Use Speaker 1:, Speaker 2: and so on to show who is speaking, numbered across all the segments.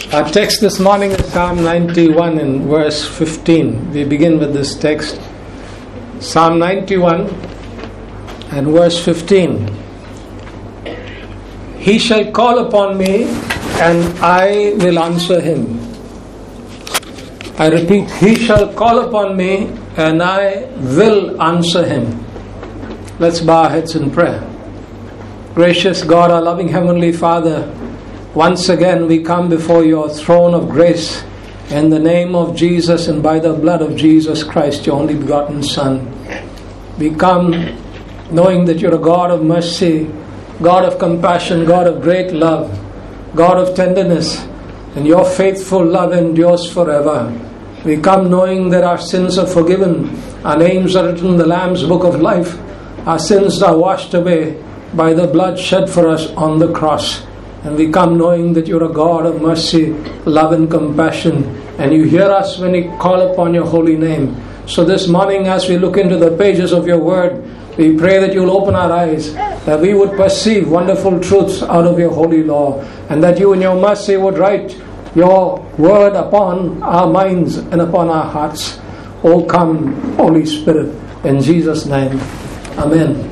Speaker 1: Our text this morning is Psalm 91 and verse 15. We begin with this text. Psalm 91 and verse 15. He shall call upon me and I will answer him. I repeat, he shall call upon me and I will answer him. Let's bow our heads in prayer. Gracious God, our loving Heavenly Father, once again we come before your throne of grace in the name of Jesus and by the blood of Jesus Christ, your only begotten Son. We come knowing that you're a God of mercy, God of compassion, God of great love, God of tenderness, and your faithful love endures forever. We come knowing that our sins are forgiven, our names are written in the Lamb's book of life, our sins are washed away by the blood shed for us on the cross. And we come knowing that you're a God of mercy, love and compassion, and you hear us when we call upon your holy name. So this morning as we look into the pages of your word, we pray that you'll open our eyes, that we would perceive wonderful truths out of your holy law, and that you in your mercy would write your word upon our minds and upon our hearts. Oh, come, Holy Spirit, in Jesus' name. Amen.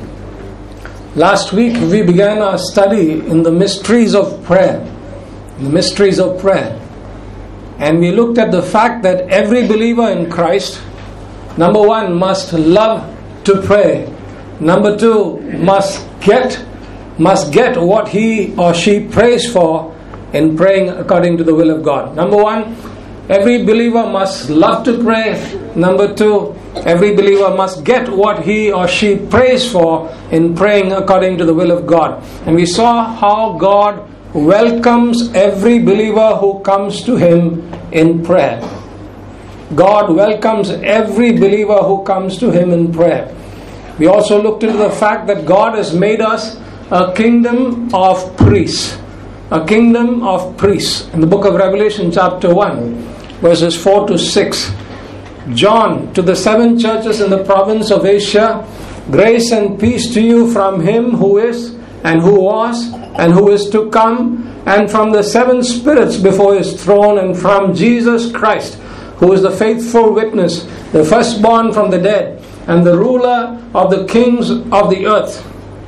Speaker 1: Last week we began our study in the mysteries of prayer. The mysteries of prayer. And we looked at the fact that every believer in Christ, number one, must love to pray. Number two, must get what he or she prays for in praying according to the will of God. Number one, every believer must love to pray. Number two, every believer must get what he or she prays for in praying according to the will of God. And we saw how God welcomes every believer who comes to him in prayer. God welcomes every believer who comes to him in prayer. We also looked into the fact that God has made us a kingdom of priests. A kingdom of priests. In the book of Revelation chapter 1, verses 4 to 6. John, to the 7 churches in the province of Asia, grace and peace to you from him who is, and who was, and who is to come, and from the 7 spirits before his throne, and from Jesus Christ, who is the faithful witness, the firstborn from the dead, and the ruler of the kings of the earth.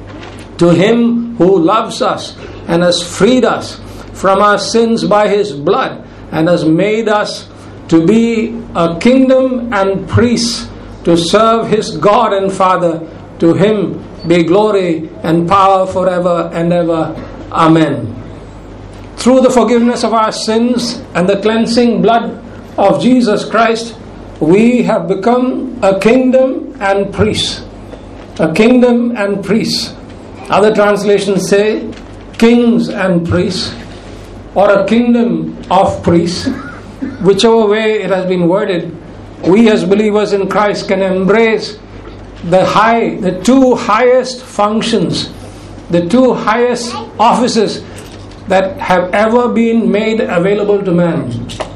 Speaker 1: To him who loves us, and has freed us from our sins by his blood, and has made us to be a kingdom and priests to serve his God and Father. To him be glory and power forever and ever. Amen. Through the forgiveness of our sins and the cleansing blood of Jesus Christ, we have become a kingdom and priests. A kingdom and priests. Other translations say kings and priests, or a kingdom of priests. Whichever way it has been worded, we as believers in Christ can embrace the 2 highest functions, the 2 highest offices that have ever been made available to man.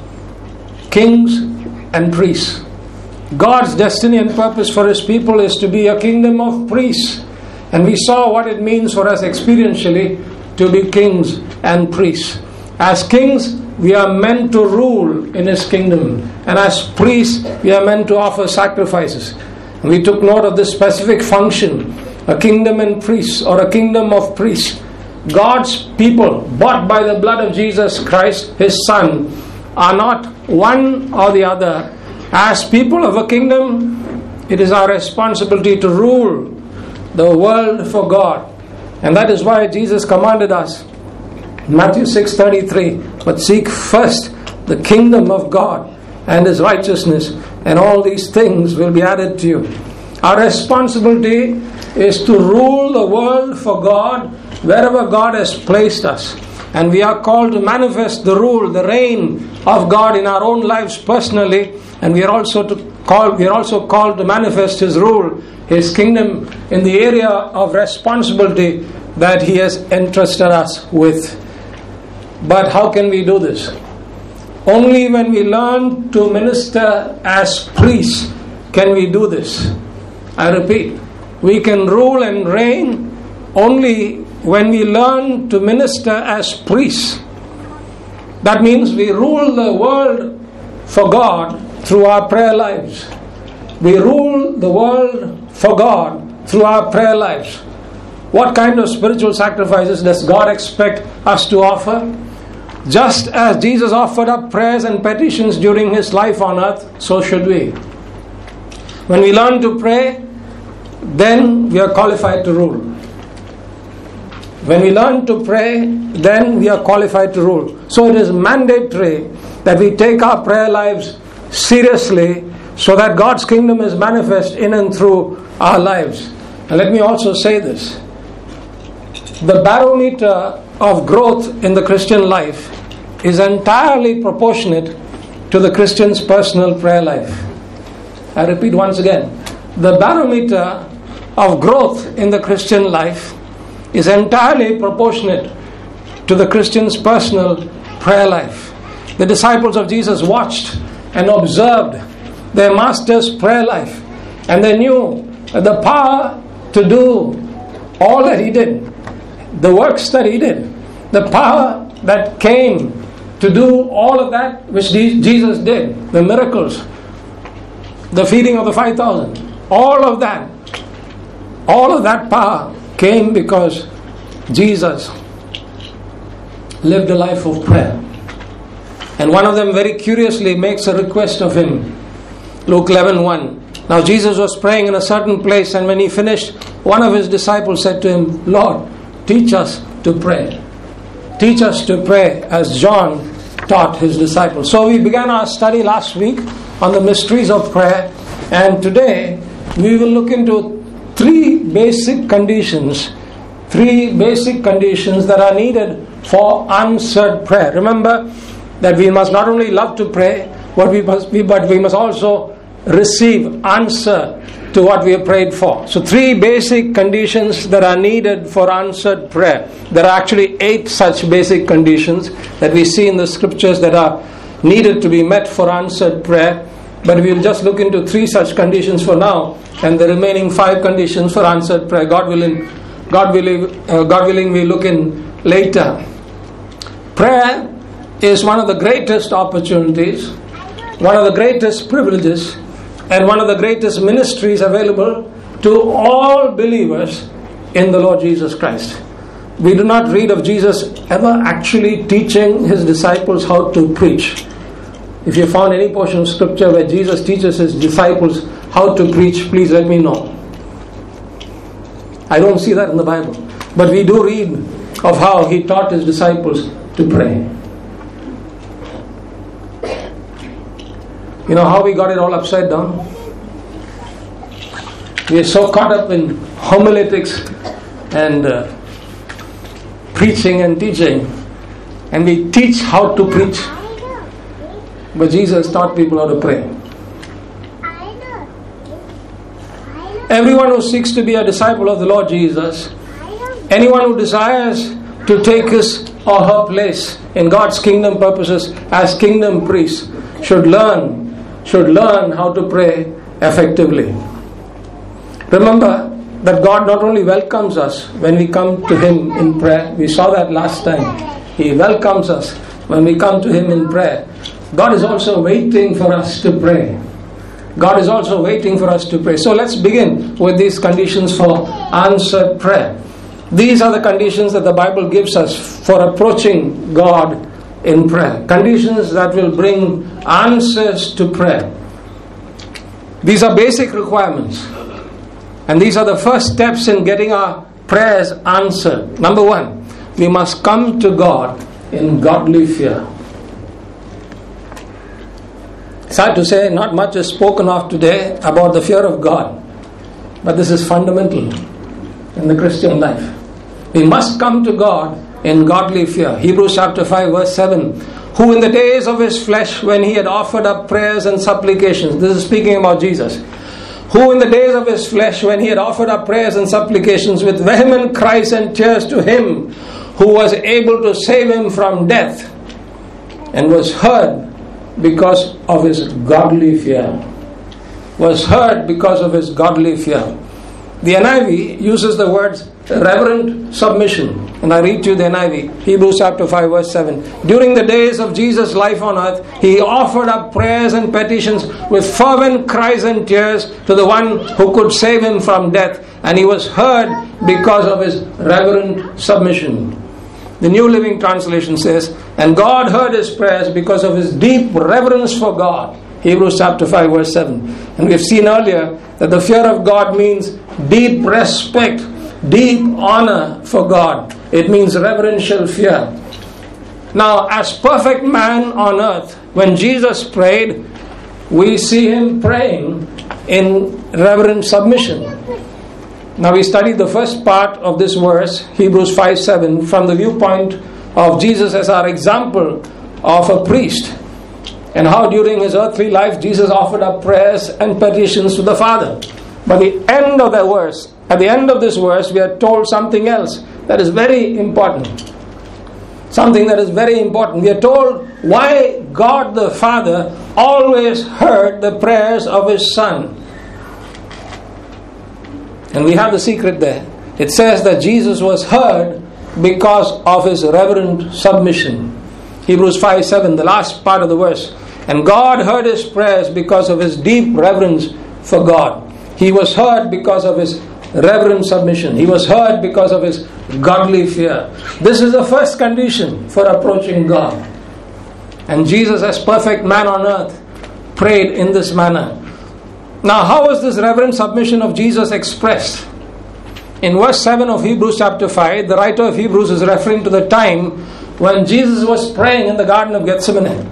Speaker 1: Kings and priests. God's destiny and purpose for his people is to be a kingdom of priests. And we saw what it means for us experientially to be kings and priests. As kings, we are meant to rule in his kingdom, and as priests we are meant to offer sacrifices. And we took note of this specific function, a kingdom and priests, or a kingdom of priests. God's people, bought by the blood of Jesus Christ, his Son, are not one or the other. As people of a kingdom, it is our responsibility to rule the world for God. And that is why Jesus commanded us, Matthew 6:33, but seek first the kingdom of God and his righteousness, and all these things will be added to you. Our responsibility is to rule the world for God wherever God has placed us. And we are called to manifest the rule, the reign of God in our own lives personally, and we are also called to manifest his rule, his kingdom, in the area of responsibility that he has entrusted us with. But how can we do this? Only when we learn to minister as priests can we do this. I repeat, we can rule and reign only when we learn to minister as priests. That means we rule the world for God through our prayer lives. We rule the world for God through our prayer lives. What kind of spiritual sacrifices does God expect us to offer? Just as Jesus offered up prayers and petitions during His life on earth, so should we. When we learn to pray, then we are qualified to rule. When we learn to pray, then we are qualified to rule. So it is mandatory that we take our prayer lives seriously so that God's kingdom is manifest in and through our lives. And let me also say this. The barometer of growth in the Christian life is entirely proportionate to the Christian's personal prayer life. I repeat once again. The barometer of growth in the Christian life is entirely proportionate to the Christian's personal prayer life. The disciples of Jesus watched and observed their master's prayer life, and they knew the power to do all that he did, the works that he did, the power that came to do all of that which Jesus did, the miracles, the feeding of the 5,000, all of that power came because Jesus lived a life of prayer. And one of them very curiously makes a request of him. Luke 11:1. Now Jesus was praying in a certain place, and when he finished, one of his disciples said to him, Lord, teach us to pray. Teach us to pray as John taught his disciples. So we began our study last week on the mysteries of prayer, and today we will look into three basic conditions that are needed for answered prayer. Remember that we must not only love to pray, but we must also receive answer to what we have prayed for. So three basic conditions that are needed for answered prayer. There are actually 8 such basic conditions that we see in the scriptures that are needed to be met for answered prayer. But we will just look into 3 such conditions for now, and the remaining 5 conditions for answered prayer, God willing, we look in later. Prayer is one of the greatest opportunities, one of the greatest privileges, and one of the greatest ministries available to all believers in the Lord Jesus Christ. We do not read of Jesus ever actually teaching his disciples how to preach. If you found any portion of scripture where Jesus teaches his disciples how to preach, please let me know. I don't see that in the Bible. But we do read of how he taught his disciples to pray. You know how we got it all upside down? We are so caught up in homiletics and preaching and teaching, and we teach how to preach. But Jesus taught people how to pray. Everyone who seeks to be a disciple of the Lord Jesus, anyone who desires to take his or her place in God's kingdom purposes as kingdom priests, should learn how to pray effectively. Remember that God not only welcomes us when we come to Him in prayer, we saw that last time. He welcomes us when we come to Him in prayer. God is also waiting for us to pray. God is also waiting for us to pray. So let's begin with these conditions for answered prayer. These are the conditions that the Bible gives us for approaching God in prayer. Conditions that will bring answers to prayer. These are basic requirements. And these are the first steps in getting our prayers answered. Number 1, we must come to God in godly fear. Sad to say, not much is spoken of today about the fear of God. But this is fundamental in the Christian life. We must come to God in godly fear. Hebrews chapter 5 verse 7. Who in the days of his flesh, when he had offered up prayers and supplications, this is speaking about Jesus. Who in the days of his flesh, when he had offered up prayers and supplications with vehement cries and tears to him who was able to save him from death, and was heard because of his godly fear. Was heard because of his godly fear. The NIV uses the words reverent submission. And I read to you the NIV, Hebrews chapter 5 verse 7. During the days of Jesus' life on earth, he offered up prayers and petitions with fervent cries and tears to the one who could save him from death. And he was heard because of his reverent submission. The New Living Translation says, and God heard his prayers because of his deep reverence for God. Hebrews chapter 5 verse 7. And we have seen earlier that the fear of God means deep respect, deep honor for God. It means reverential fear. Now, as perfect man on earth, when Jesus prayed, we see him praying in reverent submission. Now, we studied the first part of this verse, Hebrews 5:7, from the viewpoint of Jesus as our example of a priest, and how during his earthly life Jesus offered up prayers and petitions to the Father. But the end of the verse, at the end of this verse, we are told something else that is very important. Something that is very important. We are told why God the Father always heard the prayers of his Son. And we have the secret there. It says that Jesus was heard because of his reverent submission. Hebrews 5:7, the last part of the verse. And God heard his prayers because of his deep reverence for God. He was heard because of his reverent submission. He was heard because of his godly fear. This is the first condition for approaching God. And Jesus, as perfect man on earth, prayed in this manner. Now, how was this reverent submission of Jesus expressed? In verse 7 of Hebrews chapter 5, the writer of Hebrews is referring to the time when Jesus was praying in the Garden of Gethsemane.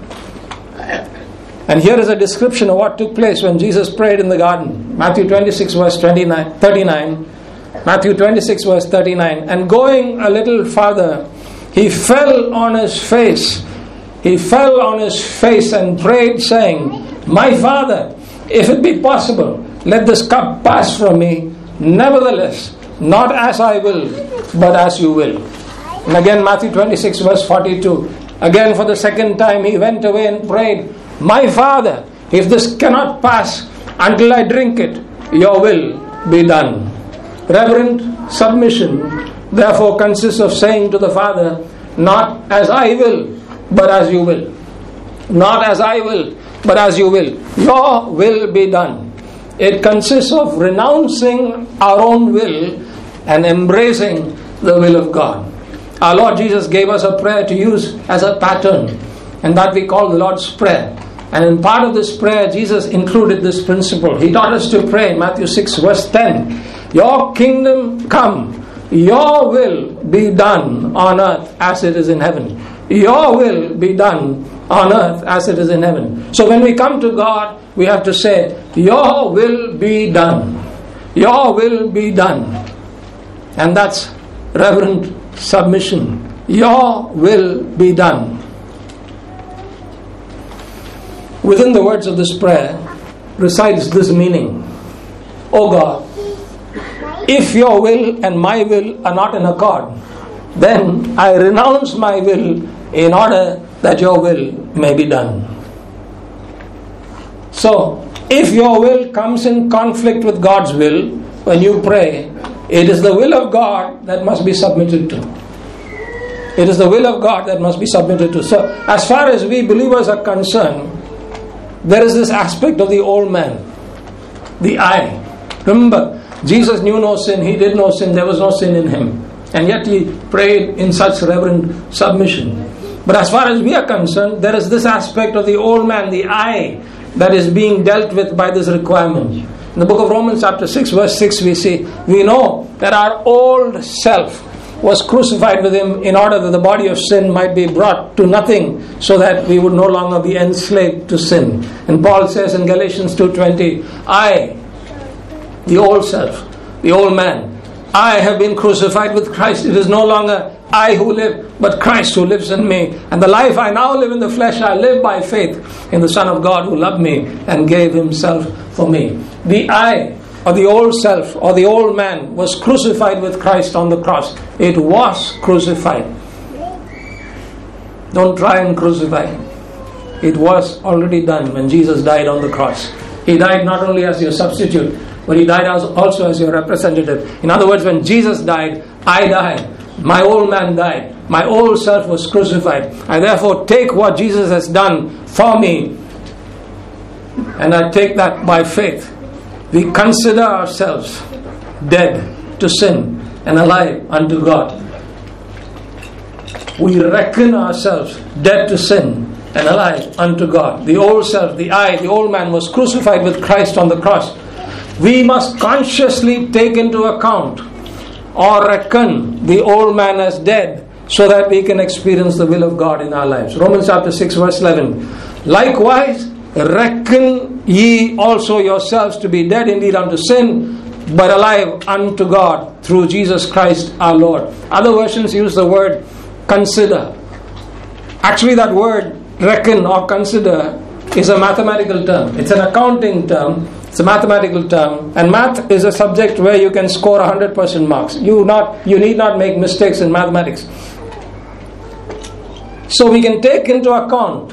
Speaker 1: And here is a description of what took place when Jesus prayed in the garden. Matthew 26 verse 39. Matthew 26 verse 39. And going a little farther, he fell on his face. He fell on his face and prayed, saying, my Father, if it be possible, let this cup pass from me. Nevertheless, not as I will, but as you will. And again, Matthew 26 verse 42. Again, for the second time, he went away and prayed, my Father, if this cannot pass until I drink it, your will be done. Reverent submission, therefore, consists of saying to the Father, not as I will, but as you will. Not as I will, but as you will. Your will be done. It consists of renouncing our own will and embracing the will of God. Our Lord Jesus gave us a prayer to use as a pattern, and that we call the Lord's Prayer. And in part of this prayer, Jesus included this principle. He taught us to pray in Matthew 6 verse 10. Your kingdom come, your will be done on earth as it is in heaven. Your will be done on earth as it is in heaven. So when we come to God, we have to say, your will be done. Your will be done. And that's reverent submission. Your will be done. Within the words of this prayer resides this meaning. O God, if your will and my will are not in accord, then I renounce my will in order that your will may be done. So, if your will comes in conflict with God's will, when you pray, it is the will of God that must be submitted to. It is the will of God that must be submitted to. So, as far as we believers are concerned, there is this aspect of the old man, the I. Remember, Jesus knew no sin, he did no sin, there was no sin in him. And yet he prayed in such reverent submission. But as far as we are concerned, there is this aspect of the old man, the I, that is being dealt with by this requirement. In the book of Romans chapter 6 verse 6 we know that our old self was crucified with him in order that the body of sin might be brought to nothing, so that we would no longer be enslaved to sin. And Paul says in Galatians 2:20, I, the old self, the old man, I have been crucified with Christ. It is no longer I who live, but Christ who lives in me. And the life I now live in the flesh, I live by faith in the Son of God who loved me and gave himself for me. The I, or the old self, or the old man, was crucified with Christ on the cross. It was crucified. Don't try and crucify him. It was already done when Jesus died on the cross. He died not only as your substitute, but He died also as your representative. In other words, when Jesus died, I died. My old man died. My old self was crucified. I therefore take what Jesus has done for me, and I take that by faith. We consider ourselves dead to sin and alive unto God. We reckon ourselves dead to sin and alive unto God. The old self, the I, the old man was crucified with Christ on the cross. We must consciously take into account or reckon the old man as dead so that we can experience the will of God in our lives. Romans chapter 6 verse 11. Likewise, reckon ye also yourselves to be dead indeed unto sin, but alive unto God through Jesus Christ our Lord. Other versions use the word consider. Actually, that word reckon or consider is a mathematical term. It's an accounting term. It's a mathematical term. And math is a subject where you can score 100% marks. You need not make mistakes in mathematics. So we can take into account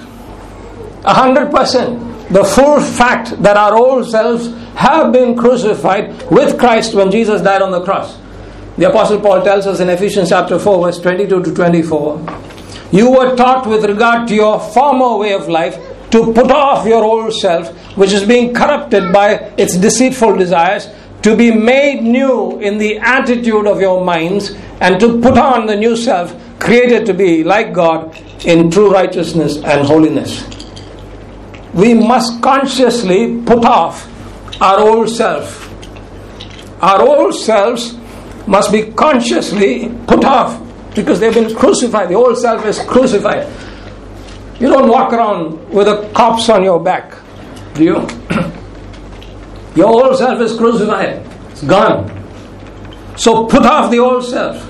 Speaker 1: 100% the full fact that our old selves have been crucified with Christ when Jesus died on the cross. The Apostle Paul tells us in Ephesians chapter 4 verse 22 to 24, you were taught with regard to your former way of life to put off your old self, which is being corrupted by its deceitful desires, to be made new in the attitude of your minds, and to put on the new self, created to be like God in true righteousness and holiness. We must consciously put off our old self. Our old selves must be consciously put off because they've been crucified. The old self is crucified. You don't walk around with a corpse on your back, do you? Your old self is crucified. It's gone. So put off the old self.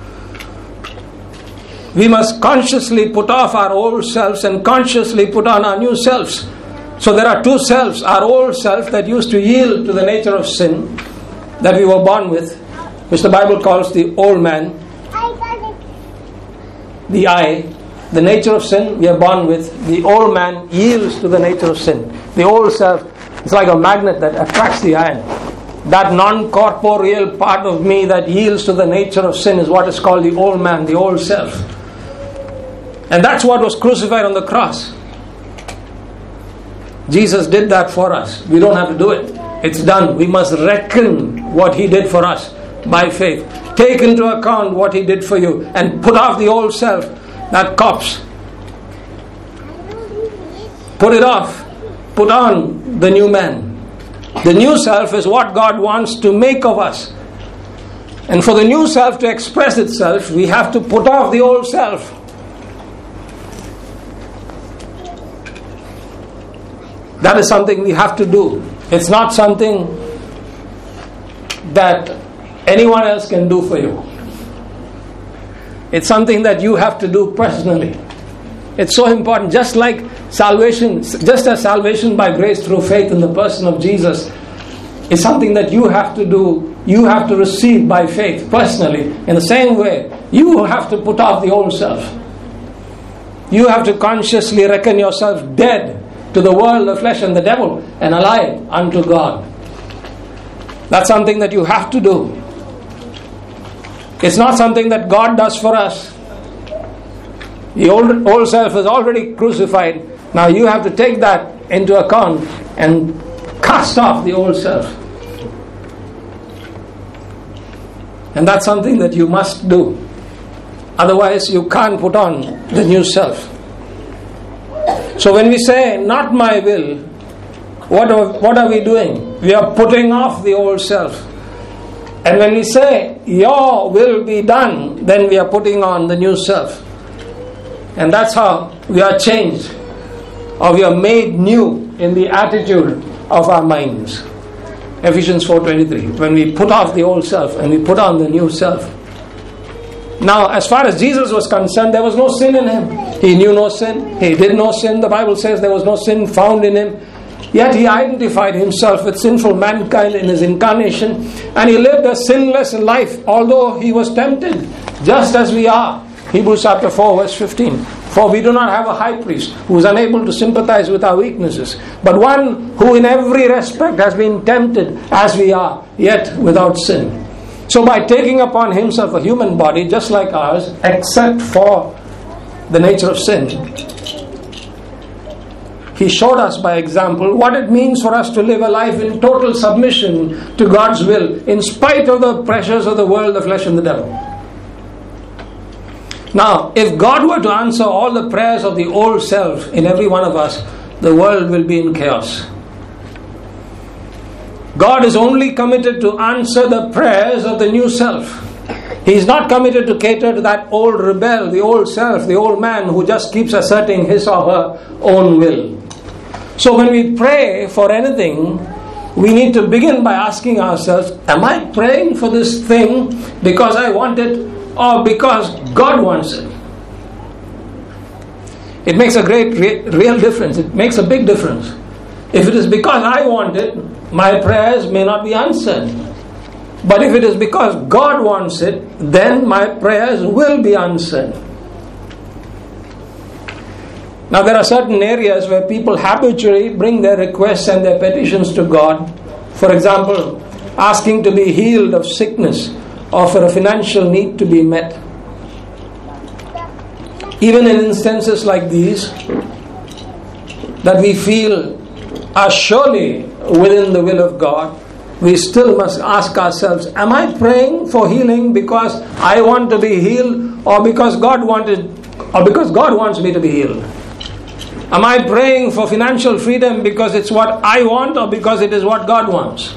Speaker 1: We must consciously put off our old selves and consciously put on our new selves. So there are two selves. Our old self that used to yield to the nature of sin that we were born with, which the Bible calls the old man, the I, the nature of sin we are born with. The old man yields to the nature of sin. The old self is like a magnet that attracts the iron. That non-corporeal part of me that yields to the nature of sin is what is called the old man, the old self. And that's what was crucified on the cross. Jesus did that for us. We don't have to do it. It's done. We must reckon what He did for us by faith. Take into account what He did for you and put off the old self, that corpse. Put it off. Put on the new man. The new self is what God wants to make of us. And for the new self to express itself, we have to put off the old self. That is something we have to do. It's not something that anyone else can do for you. It's something that you have to do personally. It's so important. Just like salvation, just as salvation by grace through faith in the person of Jesus is something that you have to do, you have to receive by faith personally. In the same way, you have to put off the old self. You have to consciously reckon yourself dead to the world, the flesh and the devil, and alive unto God. That's something that you have to do. It's not something that God does for us. The old self is already crucified. Now you have to take that into account and cast off the old self. And that's something that you must do. Otherwise you can't put on the new self. So when we say, not my will, what are we doing? We are putting off the old self. And when we say, your will be done, then we are putting on the new self. And that's how we are changed, or we are made new in the attitude of our minds. Ephesians 4:23. When we put off the old self and we put on the new self. Now, as far as Jesus was concerned, there was no sin in Him. He knew no sin. He did no sin. The Bible says there was no sin found in Him. Yet He identified Himself with sinful mankind in His incarnation, and He lived a sinless life, although He was tempted just as we are. Hebrews chapter 4 verse 15. For we do not have a high priest who is unable to sympathize with our weaknesses, but one who in every respect has been tempted as we are, yet without sin. So by taking upon himself a human body just like ours, except for the nature of sin, he showed us by example what it means for us to live a life in total submission to God's will, in spite of the pressures of the world, the flesh and the devil. Now, if God were to answer all the prayers of the old self in every one of us, the world will be in chaos. God is only committed to answer the prayers of the new self. He is not committed to cater to that old rebel, the old self, the old man who just keeps asserting his or her own will. So when we pray for anything, we need to begin by asking ourselves, am I praying for this thing because I want it or because God wants it? It makes a great real difference. It makes a big difference. If it is because I want it, my prayers may not be answered. But if it is because God wants it, then my prayers will be answered. Now there are certain areas where people habitually bring their requests and their petitions to God. For example, asking to be healed of sickness or for a financial need to be met. Even in instances like these, that we feel are surely within the will of God, we still must ask ourselves, am I praying for healing because I want to be healed or because God wants me to be healed? Am I praying for financial freedom because it's what I want or because it is what God wants?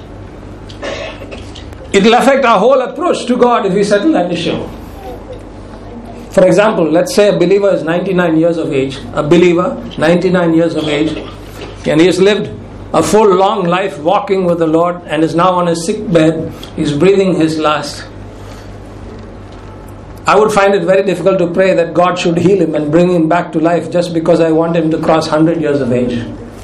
Speaker 1: It will affect our whole approach to God if we settle that issue. For example, let's say a believer is 99 years of age. A believer, 99 years of age, and he has lived a full long life walking with the Lord and is now on his sick bed. He's breathing his last. I would find it very difficult to pray that God should heal him and bring him back to life just because I want him to cross 100 years of age.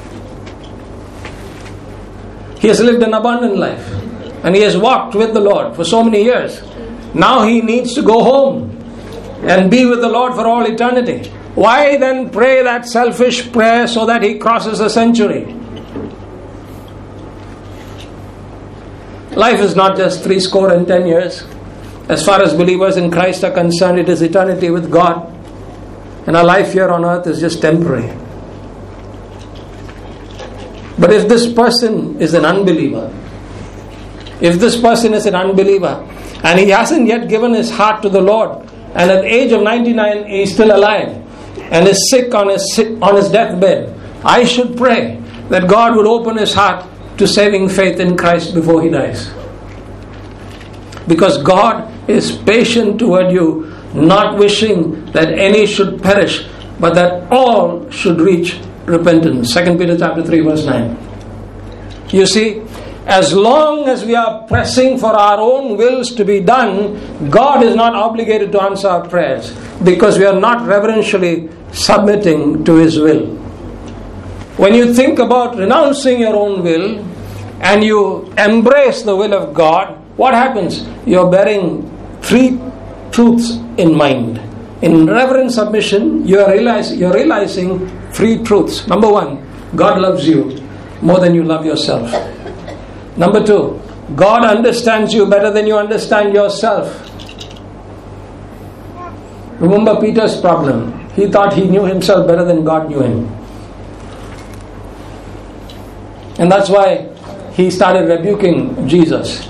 Speaker 1: He has lived an abundant life and he has walked with the Lord for so many years. Now he needs to go home and be with the Lord for all eternity. Why then pray that selfish prayer so that he crosses a century? Life is not just 70 years. As far as believers in Christ are concerned, it is eternity with God. And our life here on earth is just temporary. But if this person is an unbeliever, and he hasn't yet given his heart to the Lord, and at the age of 99 he is still alive and is sick on his deathbed, I should pray that God would open his heart to saving faith in Christ before he dies. Because God is patient toward you, not wishing that any should perish, but that all should reach repentance. 2 Peter chapter 3 verse 9. You see, as long as we are pressing for our own wills to be done, God is not obligated to answer our prayers because we are not reverentially submitting to His will. When you think about renouncing your own will and you embrace the will of God, what happens? You're bearing three truths in mind. In reverent submission, you're realizing three truths. Number one, God loves you more than you love yourself. Number two, God understands you better than you understand yourself. Remember Peter's problem. He thought he knew himself better than God knew him. And that's why he started rebuking Jesus.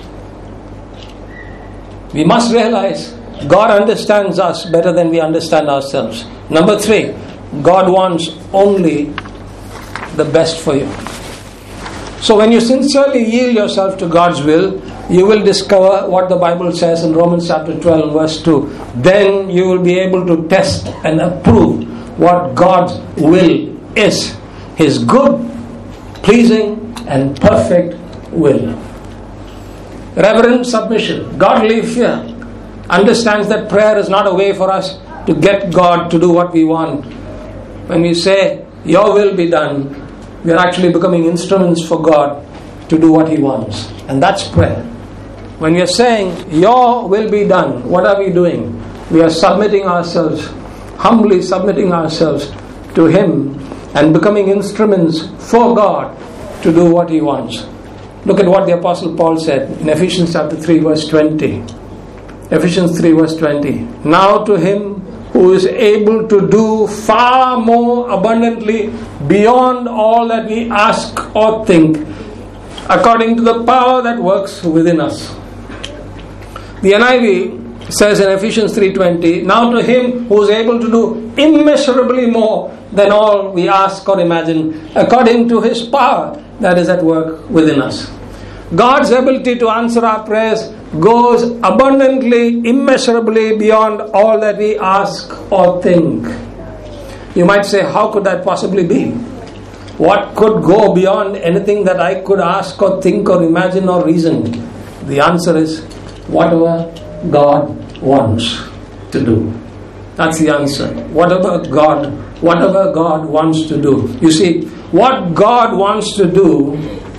Speaker 1: We must realize God understands us better than we understand ourselves. Number three, God wants only the best for you. So when you sincerely yield yourself to God's will, you will discover what the Bible says in Romans chapter 12 verse 2. Then you will be able to test and approve what God's will is. His good, pleasing and perfect will. Reverent submission, godly fear, understands that prayer is not a way for us to get God to do what we want. When we say, your will be done, we are actually becoming instruments for God to do what He wants. And that's prayer. When we are saying, your will be done, what are we doing? we are submitting ourselves, humbly submitting ourselves to Him and becoming instruments for God to do what He wants. Look at what the Apostle Paul said in Ephesians chapter 3 verse 20. Ephesians 3 verse 20. Now to Him who is able to do far more abundantly beyond all that we ask or think, according to the power that works within us. The NIV says in Ephesians 3:20, now to Him who is able to do immeasurably more than all we ask or imagine, according to His power that is at work within us. God's ability to answer our prayers goes abundantly, immeasurably beyond all that we ask or think. You might say, how could that possibly be? What could go beyond anything that I could ask or think or imagine or reason? The answer is, whatever God wants to do. That's the answer. Whatever God wants to do. You see, what God wants to do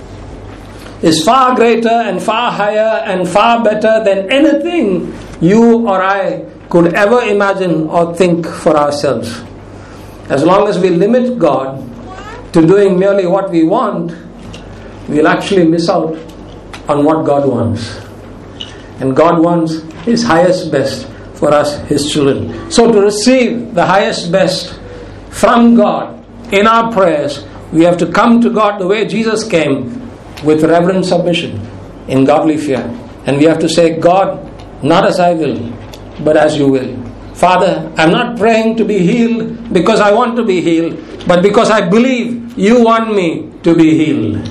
Speaker 1: is far greater and far higher and far better than anything you or I could ever imagine or think for ourselves. As long as we limit God to doing merely what we want, we'll actually miss out on what God wants. And God wants His highest best for us, His children. So to receive the highest best from God in our prayers, we have to come to God the way Jesus came, with reverent submission, in godly fear. And we have to say, God, not as I will, but as you will. Father, I'm not praying to be healed because I want to be healed, but because I believe you want me to be healed.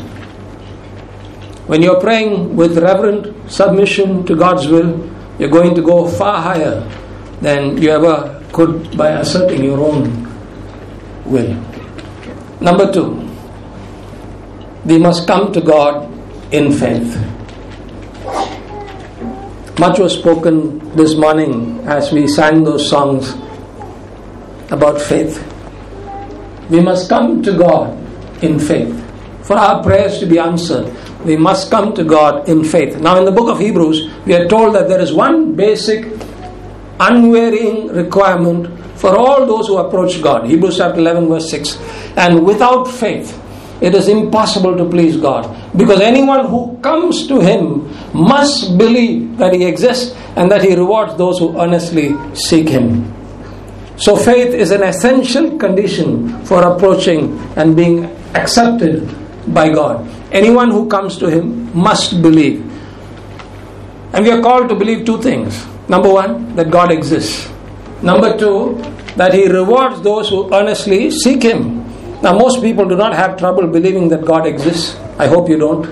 Speaker 1: When you're praying with reverent submission to God's will, you're going to go far higher than you ever could by asserting your own will. Number 2, we must come to God in faith. Much was spoken this morning as we sang those songs about faith. We must come to God in faith. For our prayers to be answered, we must come to God in faith. Now in the book of Hebrews, we are told that there is one basic, unvarying requirement for all those who approach God. Hebrews chapter 11 verse 6. And without faith, it is impossible to please God, because anyone who comes to Him must believe that He exists and that He rewards those who earnestly seek Him. So faith is an essential condition for approaching and being accepted by God. Anyone who comes to Him must believe. And we are called to believe 2 things. Number 1, that God exists. Number 2, that He rewards those who earnestly seek Him. Now most people do not have trouble believing that God exists. I hope you don't.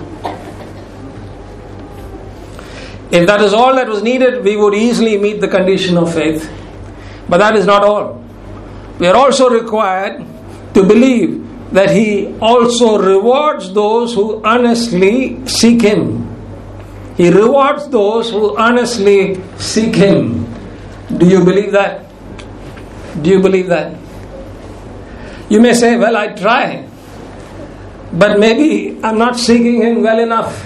Speaker 1: If that is all that was needed, we would easily meet the condition of faith. But that is not all. We are also required to believe that He also rewards those who earnestly seek Him. He rewards those who earnestly seek Him. Do you believe that? Do you believe that? You may say, well, I try, but maybe I'm not seeking Him well enough.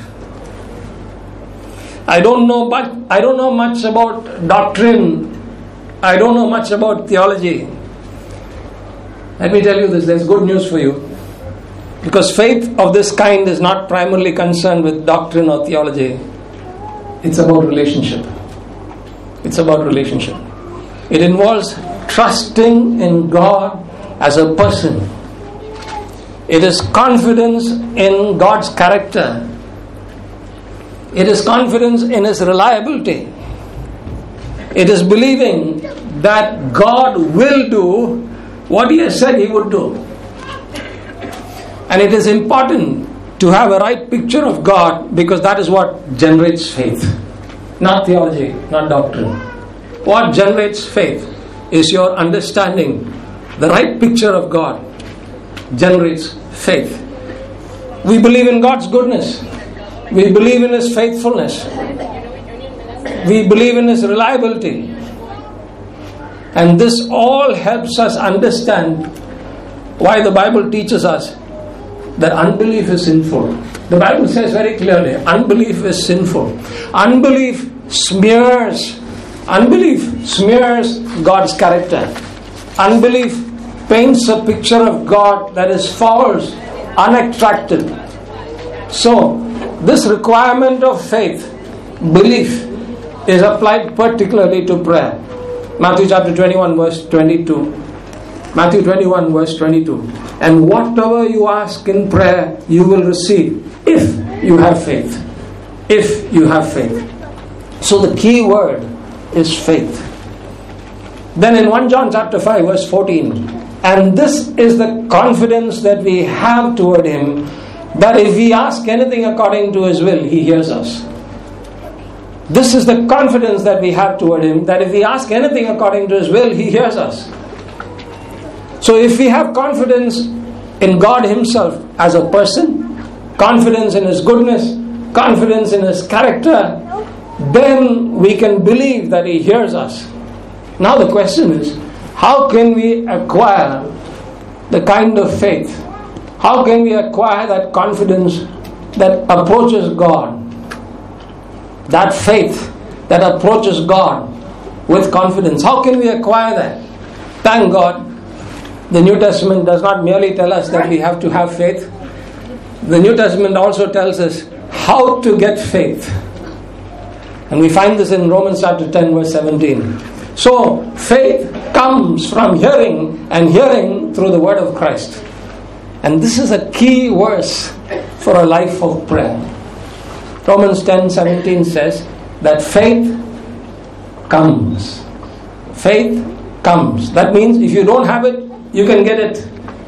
Speaker 1: I don't know much about doctrine. I don't know much about theology. Let me tell you this, there's good news for you. Because faith of this kind is not primarily concerned with doctrine or theology. It's about relationship. It's about relationship. It involves trusting in God as a person. It is confidence in God's character. It is confidence in His reliability. It is believing that God will do what He has said He would do. And it is important to have a right picture of God, because that is what generates faith. Not theology, not doctrine. What generates faith is your understanding. The right picture of God generates faith. We believe in God's goodness. We believe in His faithfulness. We believe in His reliability. And this all helps us understand why the Bible teaches us that unbelief is sinful. The Bible says very clearly, unbelief is sinful. Unbelief smears Unbelief smears God's character. Unbelief paints a picture of God that is false, unattractive. So, this requirement of faith, belief, is applied particularly to prayer. Matthew chapter 21 verse 22. Matthew 21 verse 22. And whatever you ask in prayer, you will receive if you have faith. If you have faith. So the key word is faith. Then in 1 John chapter 5 verse 14, and this is the confidence that we have toward Him, that if we ask anything according to His will, He hears us. This is the confidence that we have toward Him, that if we ask anything according to His will, He hears us. So if we have confidence in God Himself as a person, confidence in His goodness, confidence in His character, then we can believe that He hears us. Now the question is, how can we acquire the kind of faith? How can we acquire that confidence that approaches God? That faith that approaches God with confidence. How can we acquire that? Thank God, the New Testament does not merely tell us that we have to have faith. The New Testament also tells us how to get faith. And we find this in Romans chapter 10 verse 17. So, faith comes from hearing, and hearing through the word of Christ. And this is a key verse for a life of prayer. Romans 10:17 says that faith comes. Faith comes. That means if you don't have it, you can get it.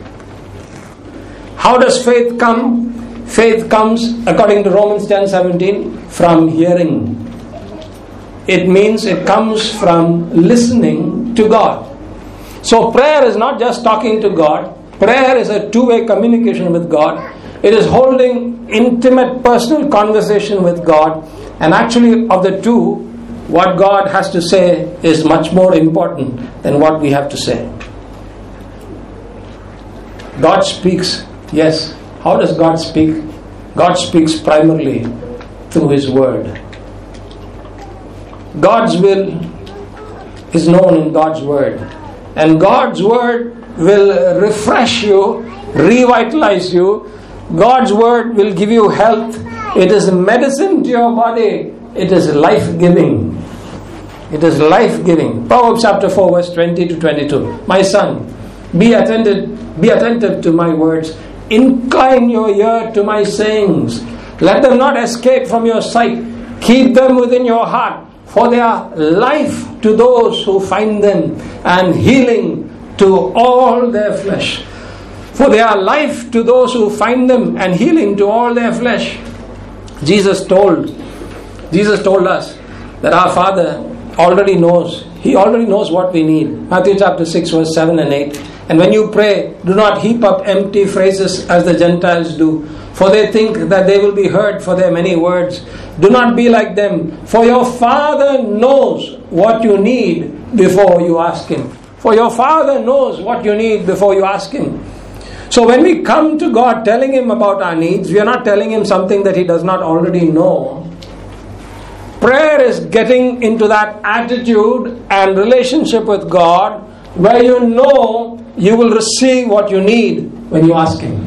Speaker 1: How does faith come? Faith comes, according to Romans 10:17, from hearing. It means it comes from listening to God. So prayer is not just talking to God. Prayer is a two-way communication with God. It is holding intimate personal conversation with God. And actually, of the two, what God has to say is much more important than what we have to say. God speaks. Yes. How does God speak? God speaks primarily through His Word. God's will is known in God's Word. And God's Word will refresh you, revitalize you. God's Word will give you health. It is medicine to your body. It is life-giving. It is life-giving. Proverbs chapter 4 verse 20 to 22. My son, be attentive to my words. Incline your ear to my sayings. Let them not escape from your sight. Keep them within your heart. For they are life to those who find them, and healing to all their flesh. For they are life to those who find them, and healing to all their flesh. Jesus told us that our Father already knows. He already knows what we need. Matthew chapter 6 verse 7 and 8. And when you pray, do not heap up empty phrases as the Gentiles do, for they think that they will be heard for their many words. Do not be like them, for your Father knows what you need before you ask Him. For your Father knows what you need before you ask Him. So when we come to God telling Him about our needs, we are not telling Him something that He does not already know. Prayer is getting into that attitude and relationship with God where you know you will receive what you need when you ask Him.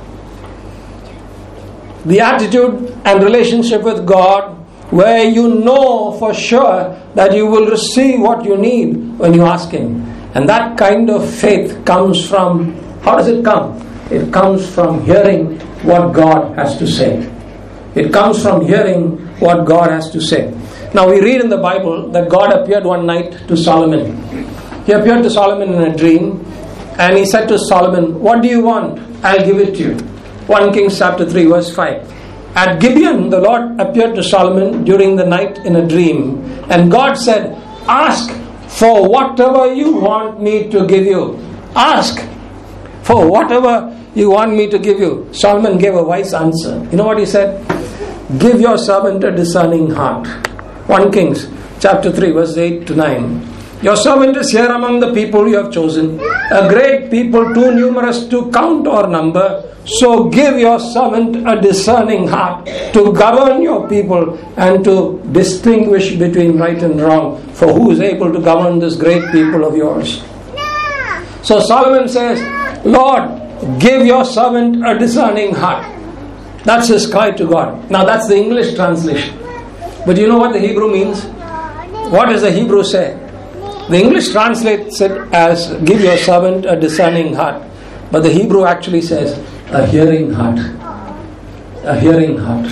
Speaker 1: The attitude and relationship with God where you know for sure that you will receive what you need when you ask Him. And that kind of faith comes from, how does it come? It comes from hearing what God has to say. It comes from hearing what God has to say. Now we read in the Bible that God appeared one night to Solomon. He appeared to Solomon in a dream, and He said to Solomon, what do you want? I'll give it to you. 1 Kings chapter 3 verse 5. At Gibeon, the Lord appeared to Solomon during the night in a dream, and God said, ask for whatever you want me to give you. Ask for whatever you want me to give you. Solomon gave a wise answer. You know what he said? Give your servant a discerning heart. 1 Kings chapter 3 verse 8 to 9. Your servant is here among the people you have chosen, a great people too numerous to count or number. So give your servant a discerning heart to govern your people and to distinguish between right and wrong. For who is able to govern this great people of yours? So Solomon says, Lord, give your servant a discerning heart. That's his cry to God. Now that's the English translation. But you know what the Hebrew means? What does the Hebrew say? The English translates it as, give your servant a discerning heart. But the Hebrew actually says, a hearing heart. A hearing heart.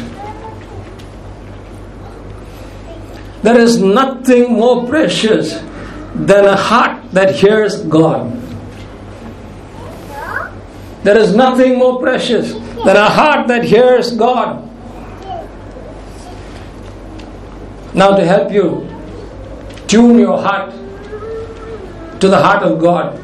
Speaker 1: There is nothing more precious than a heart that hears God. There is nothing more precious than a heart that hears God. Now to help you tune your heart to the heart of God,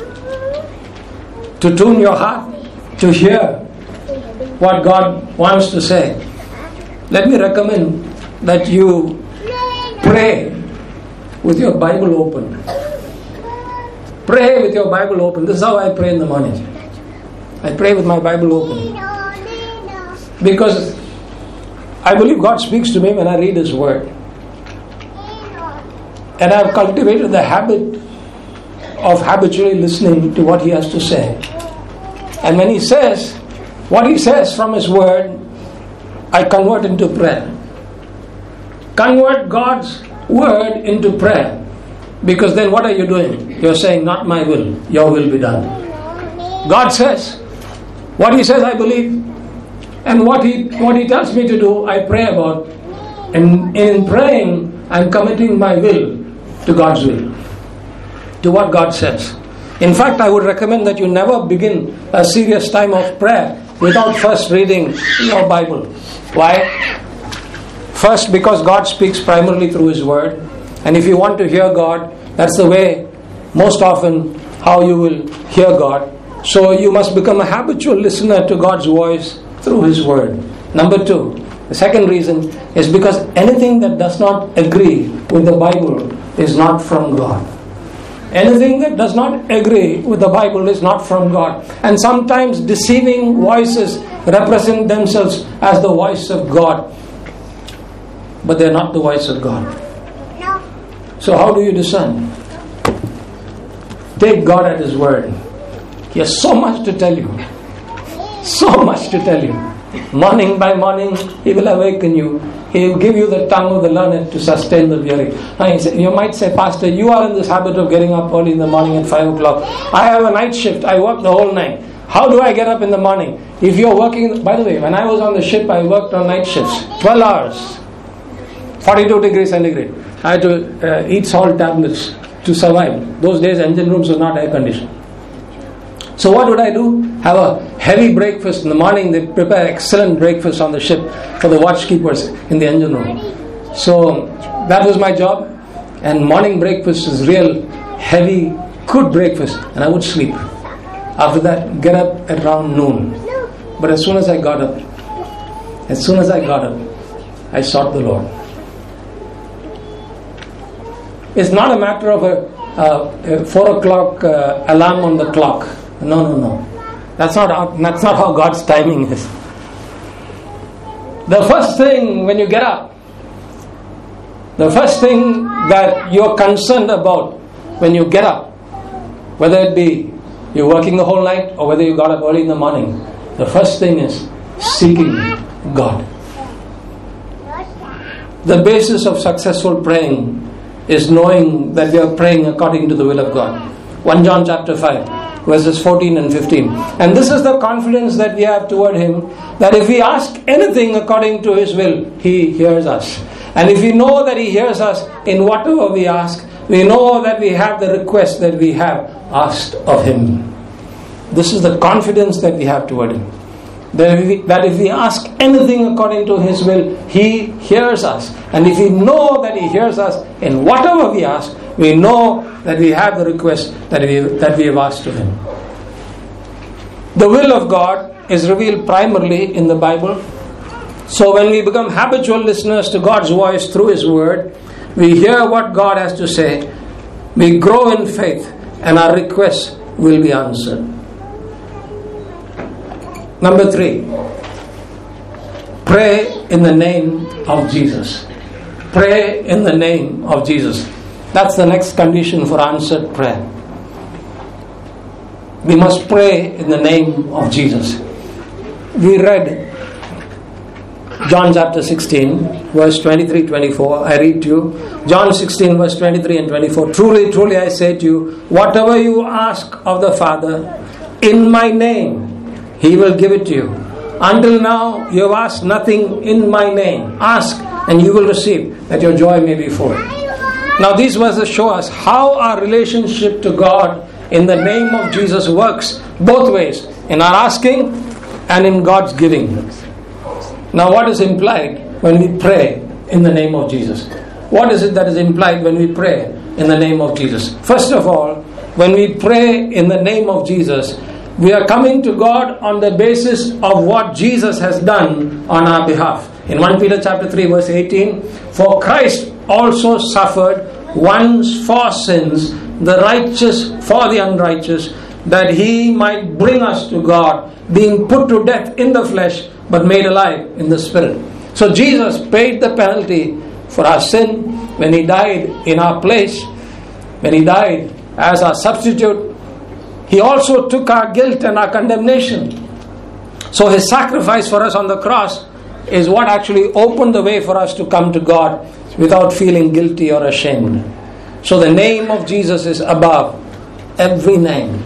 Speaker 1: to tune your heart to hear what God wants to say, let me recommend that you pray with your Bible open. Pray with your Bible open. This is how I pray in the morning. I pray with my Bible open. Because I believe God speaks to me when I read His Word. And I have cultivated the habit of habitually listening to what He has to say. And when He says what He says from His Word, I convert into prayer. Convert God's Word into prayer. Because then what are you doing? You're saying, not my will, your will be done. God says, what He says I believe, and what He tells me to do, I pray about. And in praying, I'm committing my will to God's will, to what God says. In fact, I would recommend that you never begin a serious time of prayer without first reading your Bible. Why? First, because God speaks primarily through His Word. And if you want to hear God, that's the way, most often, how you will hear God. So you must become a habitual listener to God's voice through His Word. Number two, the second reason is because anything that does not agree with the Bible is not from God. Anything that does not agree with the Bible is not from God. And sometimes deceiving voices represent themselves as the voice of God, but they're not the voice of God. So how do you discern? Take God at His word. He has so much to tell you. So much to tell you. Morning by morning, He will awaken you. He will give you the tongue of the learned to sustain the weary. You might say, Pastor, you are in this habit of getting up early in the morning at 5 o'clock. I have a night shift. I work the whole night. How do I get up in the morning? If you're working, by the way, when I was on the ship, I worked on night shifts. 12 hours. 42 degrees centigrade. I had to eat salt tablets to survive. Those days, engine rooms were not air conditioned. So what would I do? Have a heavy breakfast in the morning. They prepare excellent breakfast on the ship for the watchkeepers in the engine room. So that was my job. And morning breakfast is real heavy, good breakfast. And I would sleep. After that, get up at around noon. But as soon as I got up, I sought the Lord. It's not a matter of a 4 o'clock alarm on the clock. No. That's not how God's timing is. The first thing when you get up, the first thing that you're concerned about when you get up, whether it be you're working the whole night or whether you got up early in the morning, the first thing is seeking God. The basis of successful praying is knowing that we are praying according to the will of God. 1 John chapter 5, verses 14 and 15. And this is the confidence that we have toward Him, that if we ask anything according to His will, He hears us. And if we know that He hears us in whatever we ask, we know that we have the request that we have asked of Him. This is the confidence that we have toward Him. That if we ask anything according to His will, He hears us. And if we know that He hears us in whatever we ask, we know that we have the request that we have asked of Him. The will of God is revealed primarily in the Bible. So when we become habitual listeners to God's voice through His Word, we hear what God has to say. we grow in faith, and our requests will be answered. Number 3, pray in the name of Jesus. Pray in the name of Jesus. That's the next condition for answered prayer. We must pray in the name of Jesus. We read John chapter 16, verse 23-24. I read to you. John 16, verse 23 and 24. Truly, truly, I say to you, whatever you ask of the Father in my name, He will give it to you. Until now, you have asked nothing in my name. Ask and you will receive, that your joy may be full. Now these verses show us how our relationship to God in the name of Jesus works both ways, in our asking and in God's giving. Now what is implied when we pray in the name of Jesus? What is it that is implied when we pray in the name of Jesus? First of all, when we pray in the name of Jesus, we are coming to God on the basis of what Jesus has done on our behalf. In 1 Peter chapter 3 verse 18, for Christ also suffered once for sins, the righteous for the unrighteous, that He might bring us to God, being put to death in the flesh, but made alive in the Spirit. So Jesus paid the penalty for our sin when He died in our place, when He died as our substitute. He also took our guilt and our condemnation. So His sacrifice for us on the cross is what actually opened the way for us to come to God without feeling guilty or ashamed. So the name of Jesus is above every name.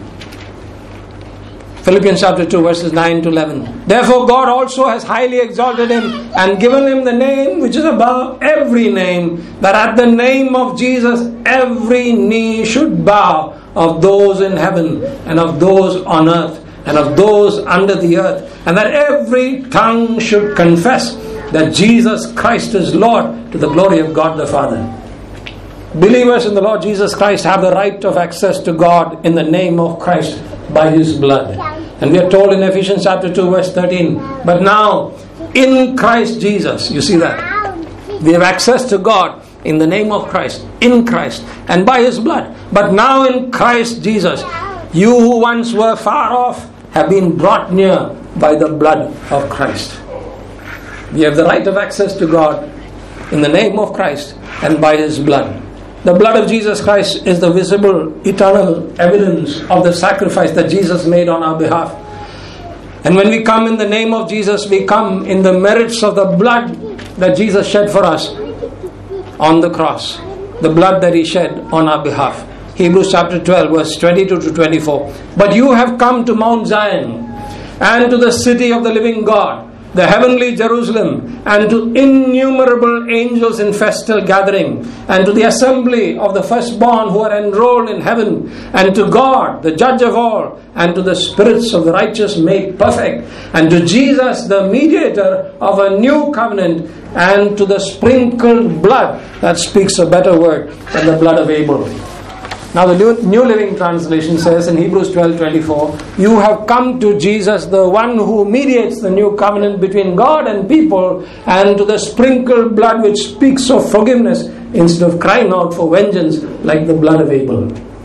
Speaker 1: Philippians chapter 2 verses 9 to 11. Therefore God also has highly exalted Him and given Him the name which is above every name, that at the name of Jesus every knee should bow, of those in heaven and of those on earth and of those under the earth, and that every tongue should confess that Jesus Christ is Lord, to the glory of God the Father. Believers in the Lord Jesus Christ have the right of access to God in the name of Christ by His blood. And we are told in Ephesians chapter 2 verse 13, but now in Christ Jesus, you see that, we have access to God in the name of Christ, in Christ, and by His blood. But now in Christ Jesus, you who once were far off have been brought near by the blood of Christ. We have the right of access to God in the name of Christ and by His blood. The blood of Jesus Christ is the visible, eternal evidence of the sacrifice that Jesus made on our behalf. And when we come in the name of Jesus, we come in the merits of the blood that Jesus shed for us on the cross. The blood that He shed on our behalf. Hebrews chapter 12 verse 22 to 24. But you have come to Mount Zion, and to the city of the living God, the heavenly Jerusalem, and to innumerable angels in festal gathering, and to the assembly of the firstborn who are enrolled in heaven, and to God, the judge of all, and to the spirits of the righteous made perfect, and to Jesus, the mediator of a new covenant, and to the sprinkled blood that speaks a better word than the blood of Abel. Now the New Living Translation says in Hebrews 12:24, you have come to Jesus, the one who mediates the new covenant between God and people, and to the sprinkled blood which speaks of forgiveness instead of crying out for vengeance like the blood of Abel.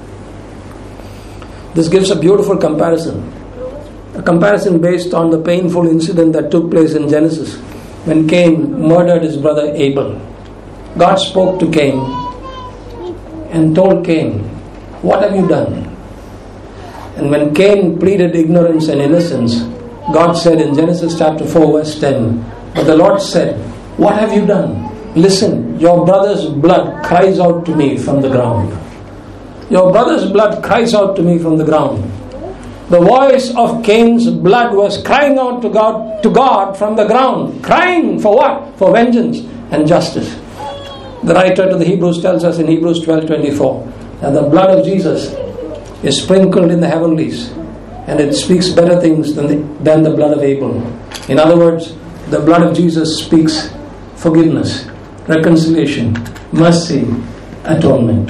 Speaker 1: This gives a beautiful comparison. A comparison based on the painful incident that took place in Genesis when Cain murdered his brother Abel. God spoke to Cain and told Cain, what have you done? And when Cain pleaded ignorance and innocence, God said in Genesis chapter 4 verse 10, but the Lord said, what have you done? Listen, your brother's blood cries out to me from the ground. Your brother's blood cries out to me from the ground. The voice of Cain's blood was crying out to God from the ground. Crying for what? For vengeance and justice. The writer to the Hebrews tells us in Hebrews 12:24 that the blood of Jesus is sprinkled in the heavenlies, and it speaks better things than the blood of Abel. In other words, the blood of Jesus speaks forgiveness, reconciliation, mercy, atonement.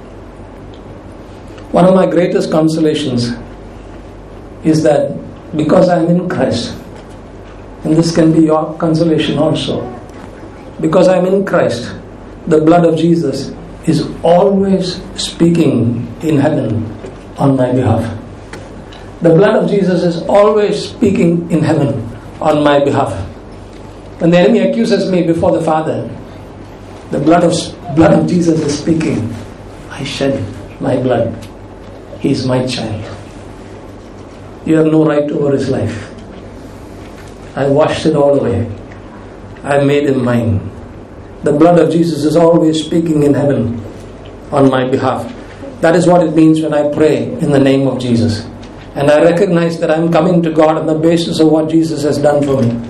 Speaker 1: One of my greatest consolations is that because I am in Christ, and this can be your consolation also, because I am in Christ, the blood of Jesus is always speaking in heaven on my behalf. The blood of Jesus is always speaking in heaven on my behalf. When the enemy accuses me before the Father, the blood of Jesus is speaking. I shed my blood. He is my child. You have no right over his life. I washed it all away. I made him mine. The blood of Jesus is always speaking in heaven on my behalf. That is what it means when I pray in the name of Jesus. And I recognize that I am coming to God on the basis of what Jesus has done for me.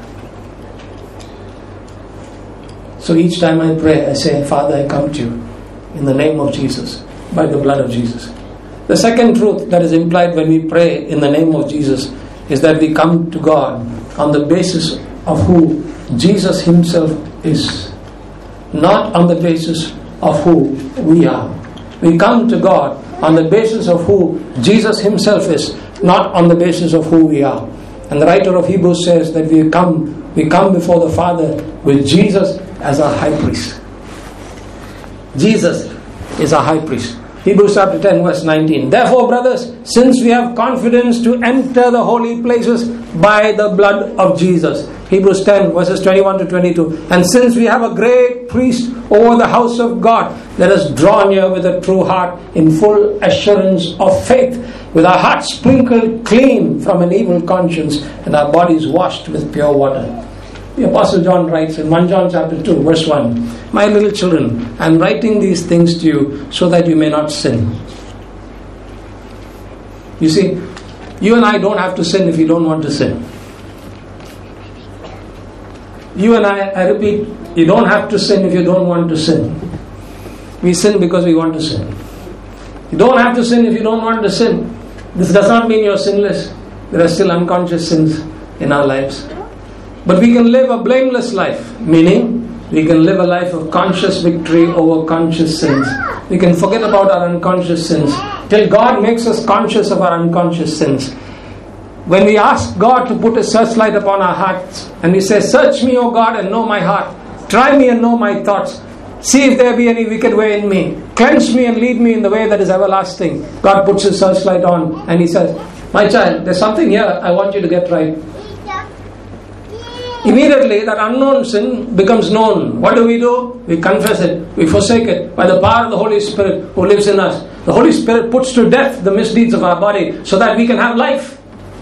Speaker 1: So each time I pray, I say, Father, I come to you in the name of Jesus, by the blood of Jesus. The second truth that is implied when we pray in the name of Jesus is that we come to God on the basis of who Jesus himself is, not on the basis of who we are. We come to God on the basis of who Jesus himself is, not on the basis of who we are. And the writer of Hebrews says that we come before the Father with Jesus as our high priest. Jesus is our high priest. Hebrews chapter 10 verse 19. Therefore, brothers, since we have confidence to enter the holy places by the blood of Jesus. Hebrews 10 verses 21 to 22. And since we have a great priest over the house of God, let us draw near with a true heart in full assurance of faith, with our hearts sprinkled clean from an evil conscience and our bodies washed with pure water. The Apostle John writes in 1 John chapter 2 verse 1, My little children, I am writing these things to you so that you may not sin. You see, you and I don't have to sin if we don't want to sin. You and I repeat, you don't have to sin if you don't want to sin. We sin because we want to sin. You don't have to sin if you don't want to sin. This does not mean you're sinless. There are still unconscious sins in our lives. But we can live a blameless life, meaning we can live a life of conscious victory over conscious sins. We can forget about our unconscious sins till God makes us conscious of our unconscious sins. When we ask God to put a searchlight upon our hearts and we say, Search me, O God, and know my heart. Try me and know my thoughts. See if there be any wicked way in me. Cleanse me and lead me in the way that is everlasting. God puts his searchlight on and he says, My child, there's something here I want you to get right. Immediately that unknown sin becomes known. What do? We confess it. We forsake it by the power of the Holy Spirit who lives in us. The Holy Spirit puts to death the misdeeds of our body so that we can have life.